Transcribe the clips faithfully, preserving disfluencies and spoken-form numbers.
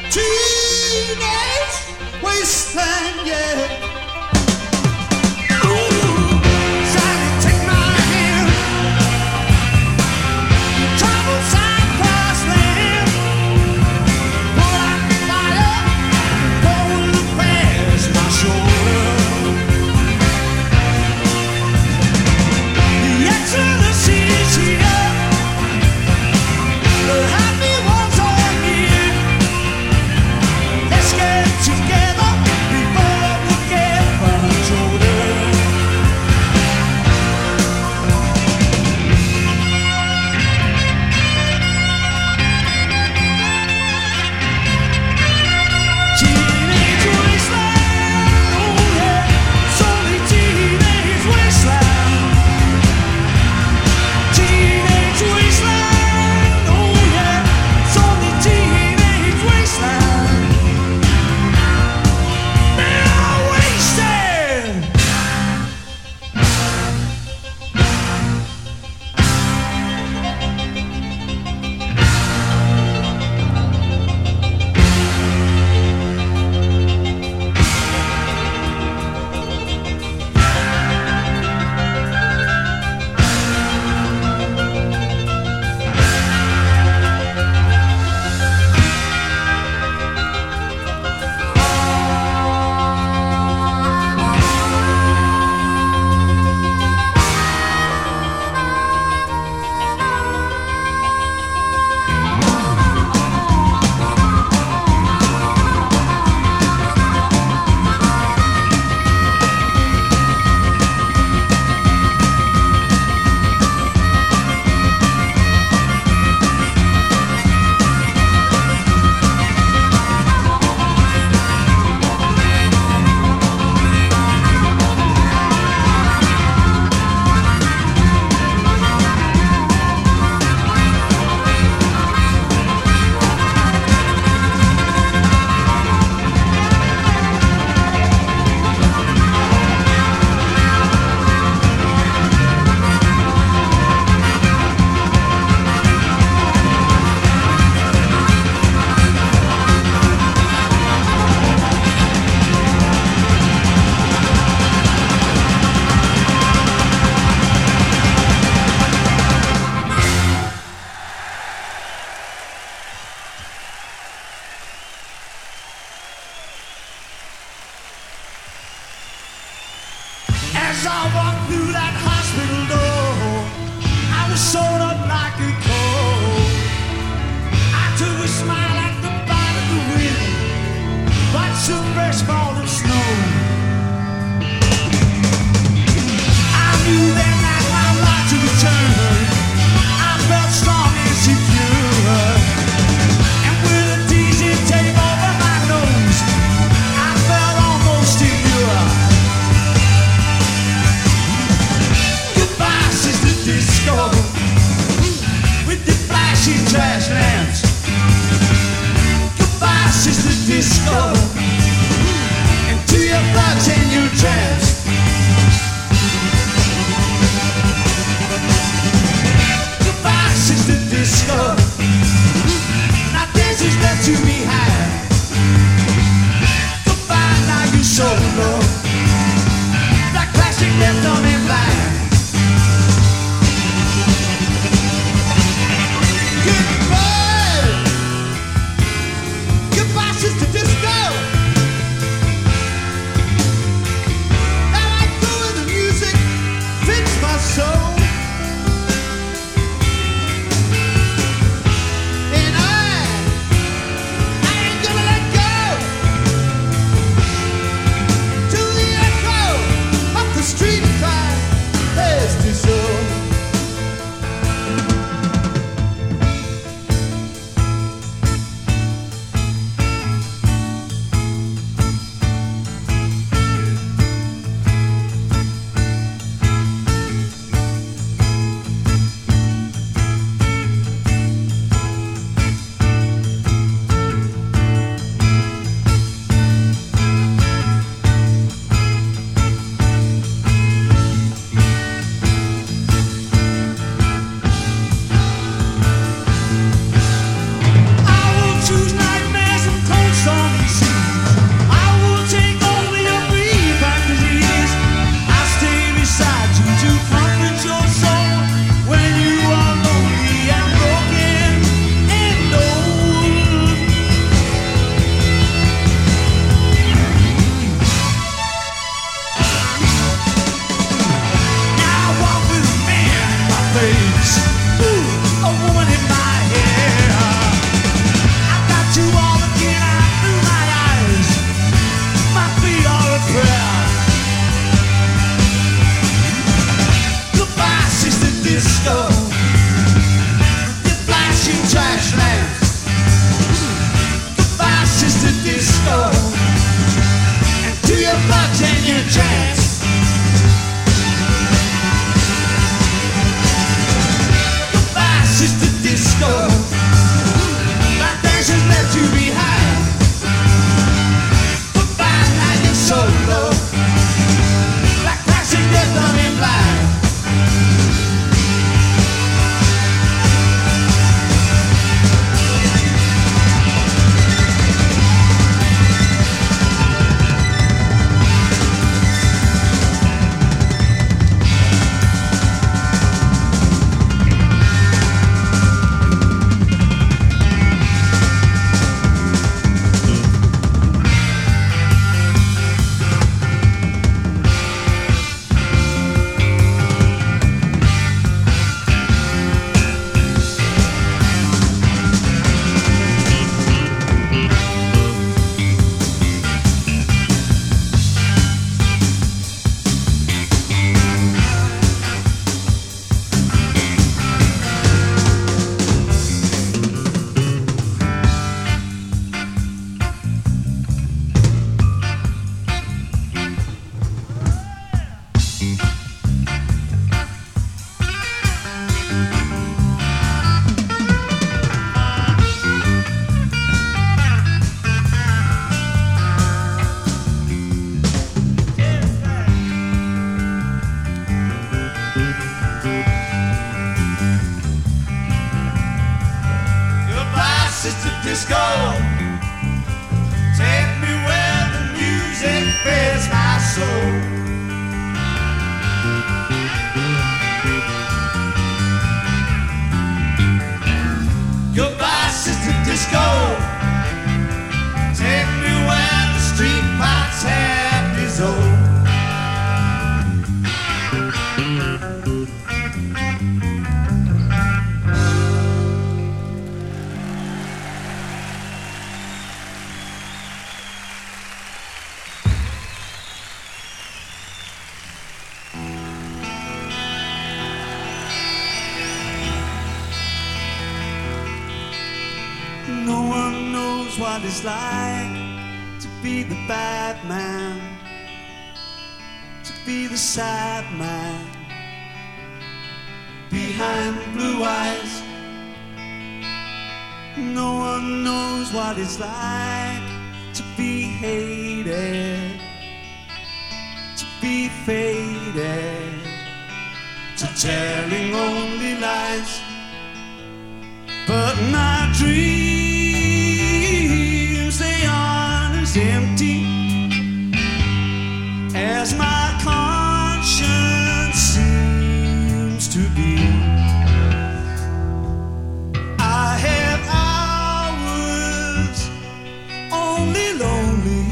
Teenage wasteland, yeah. As I walked through that hospital door, I was sort of like a cold. I took a smile at the bite of the wind, watched some fresh falling snow. I knew then that my life to return. I felt strong and secure, and with a teasing tape over my nose, I felt almost immune. Disco with the flashy trash lamps. Goodbye, sister disco, and to your thugs and your tramps. Goodbye, sister disco. Now this is left to me high. Goodbye, now you solo. Black plastic left on and blind. disco. Take me where the music fills my soul. Goodbye, sister disco. Take me where the street lights have dissolved. No one knows what it's like to be the bad man, to be the sad man behind blue eyes. No one knows what it's like to be hated, to be faded, to telling only lies. But my dreams, they aren't as empty as my conscience seems to be. I have hours only lonely.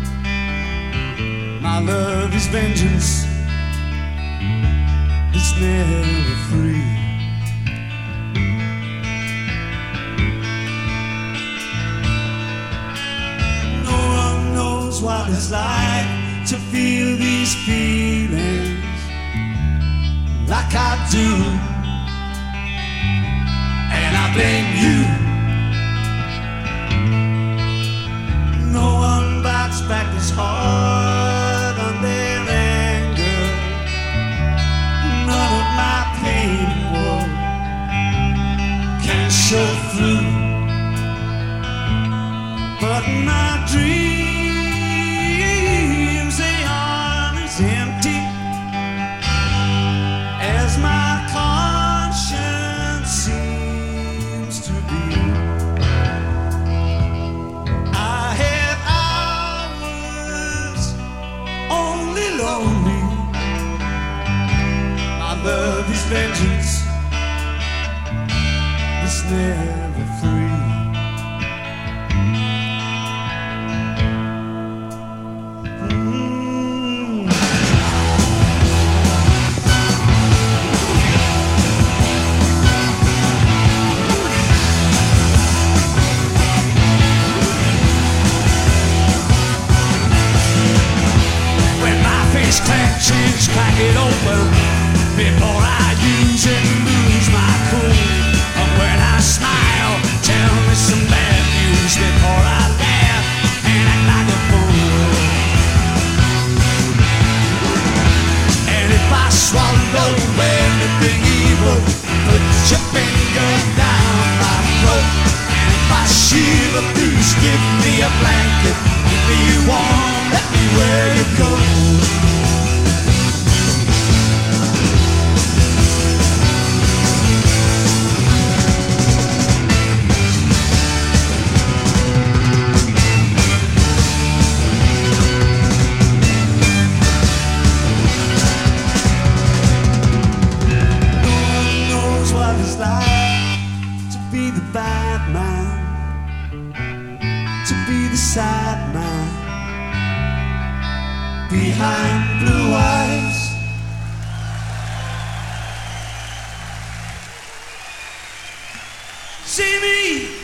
My love is vengeance, it's never free. What it's like to feel these feelings like I do, and I blame you. No one bites back as hard on their anger. None of my pain and woe can show through, but my dreams, empty as my conscience seems to be. I have hours only lonely. My love is vengeance, it's never free. Clenches, crack it open before I use it and lose my cool. And when I smile, tell me some bad news before I laugh and act like a fool. And if I swallow anything evil, put your finger down my throat. And if I shiver, please give me a blanket, keep me warm, let me wear your coat. Sad man behind blue eyes. See me.